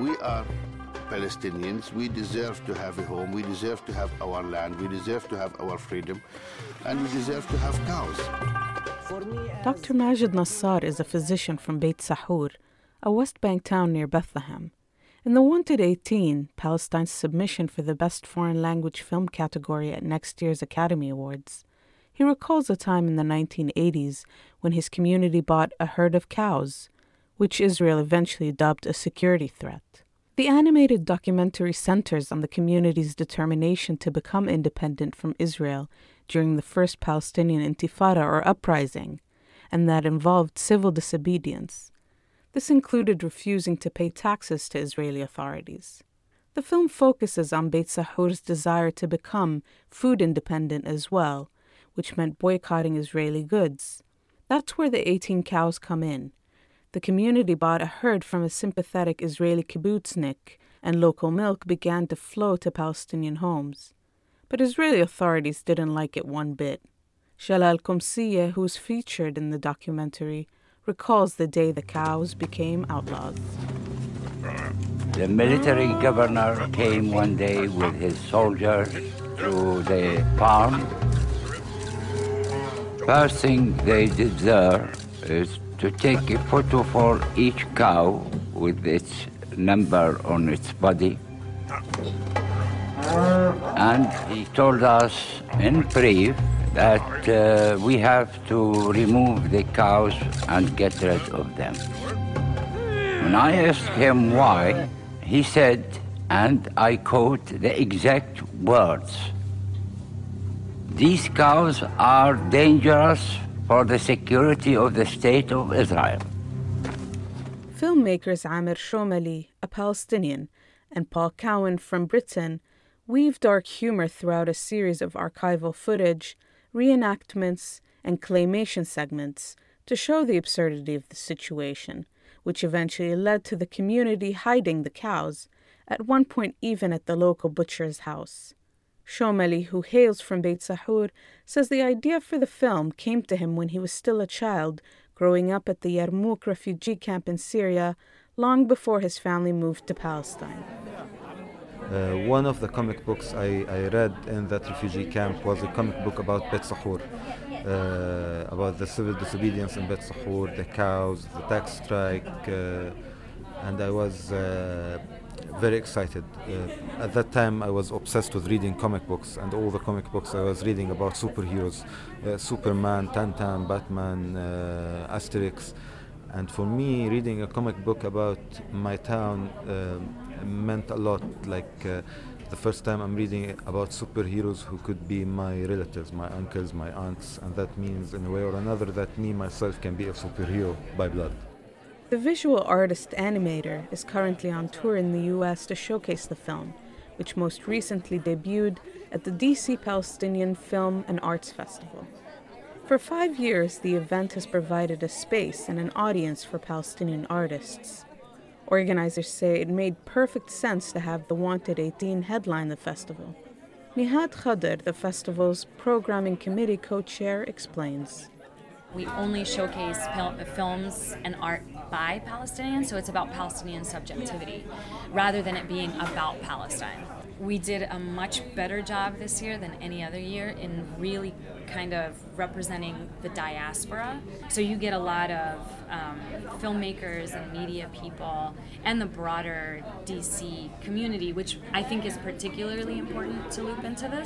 we are Palestinians. We deserve to have a home. We deserve to have our land. We deserve to have our freedom. And we deserve to have cows. Dr. Majid Nassar is a physician from Beit Sahur, a West Bank town near Bethlehem. In the Wanted 18, Palestine's submission for the Best Foreign Language Film category at next year's Academy Awards, he recalls a time in the 1980s when his community bought a herd of cows, which Israel eventually dubbed a security threat. The animated documentary centers on the community's determination to become independent from Israel during the first Palestinian Intifada or uprising, and that involved civil disobedience. This included refusing to pay taxes to Israeli authorities. The film focuses on Beit Sahur's desire to become food independent as well, which meant boycotting Israeli goods. That's where the 18 cows come in. The community bought a herd from a sympathetic Israeli kibbutznik, and local milk began to flow to Palestinian homes. But Israeli authorities didn't like it one bit. Shalal Komsiye, who's featured in the documentary, recalls the day the cows became outlaws. The military governor came one day with his soldiers to the farm. First thing they did there is to take a photo for each cow with its number on its body. And he told us in brief that we have to remove the cows and get rid of them. When I asked him why, he said, and I quote the exact words, "These cows are dangerous for the security of the State of Israel." Filmmakers Amir Shomali, a Palestinian, and Paul Cowan from Britain weave dark humor throughout a series of archival footage, reenactments, and claymation segments to show the absurdity of the situation, which eventually led to the community hiding the cows, at one point even at the local butcher's house. Shomali, who hails from Beit Sahur, says the idea for the film came to him when he was still a child, growing up at the Yarmouk refugee camp in Syria, long before his family moved to Palestine. One of the comic books I read in that refugee camp was a comic book about Beit Sahur, about the civil disobedience in Beit Sahur, the cows, the tax strike, and I was very excited. At that time I was obsessed with reading comic books, and all the comic books I was reading about superheroes, Superman, Tintin, Batman, Asterix. And for me, reading a comic book about my town meant a lot. The first time I'm reading about superheroes who could be my relatives, my uncles, my aunts, and that means in a way or another that me myself can be a superhero by blood. The visual artist animator is currently on tour in the U.S. to showcase the film, which most recently debuted at the DC Palestinian Film and Arts Festival. For 5 years, the event has provided a space and an audience for Palestinian artists. Organizers say it made perfect sense to have the Wanted 18 headline the festival. Nihad Khader, the festival's programming committee co-chair, explains. We only showcase films and art by Palestinians, so it's about Palestinian subjectivity, rather than it being about Palestine. We did a much better job this year than any other year in really kind of representing the diaspora. So you get a lot of filmmakers and media people and the broader DC community, which I think is particularly important to loop into this.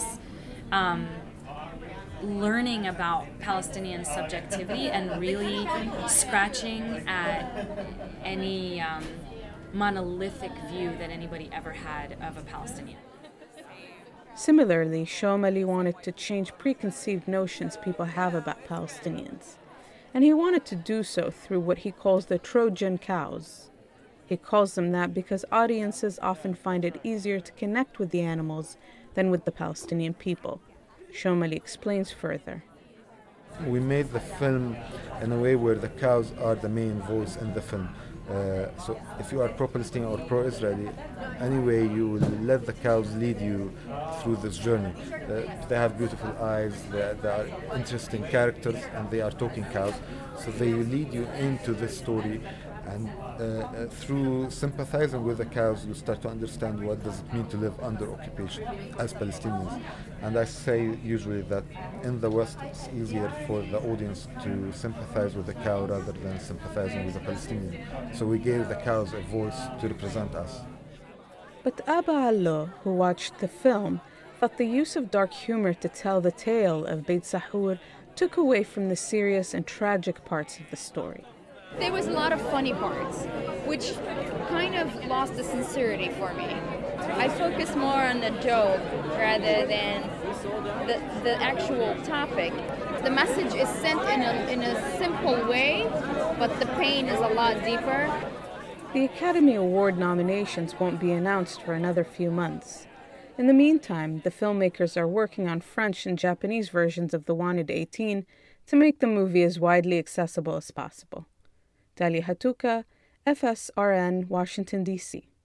Learning about Palestinian subjectivity and really scratching at any monolithic view that anybody ever had of a Palestinian. Similarly, Shomali wanted to change preconceived notions people have about Palestinians, and he wanted to do so through what he calls the Trojan cows. He calls them that because audiences often find it easier to connect with the animals than with the Palestinian people. Shomali explains further. We made the film in a way where the cows are the main voice in the film. So if you are pro-Palestinian or pro-Israeli, anyway, you will let the cows lead you through this journey. They have beautiful eyes, they are interesting characters, and they are talking cows. So they will lead you into this story, And through sympathizing with the cows, you start to understand what does it mean to live under occupation as Palestinians. And I say usually that in the West, it's easier for the audience to sympathize with the cow rather than sympathizing with the Palestinian. So we gave the cows a voice to represent us. But Aba Allo, who watched the film, thought the use of dark humor to tell the tale of Beit Sahur took away from the serious and tragic parts of the story. There was a lot of funny parts, which kind of lost the sincerity for me. I focused more on the joke rather than the actual topic. The message is sent in a simple way, but the pain is a lot deeper. The Academy Award nominations won't be announced for another few months. In the meantime, the filmmakers are working on French and Japanese versions of The Wanted 18 to make the movie as widely accessible as possible. Dalia Hatuka, FSRN, Washington, D.C.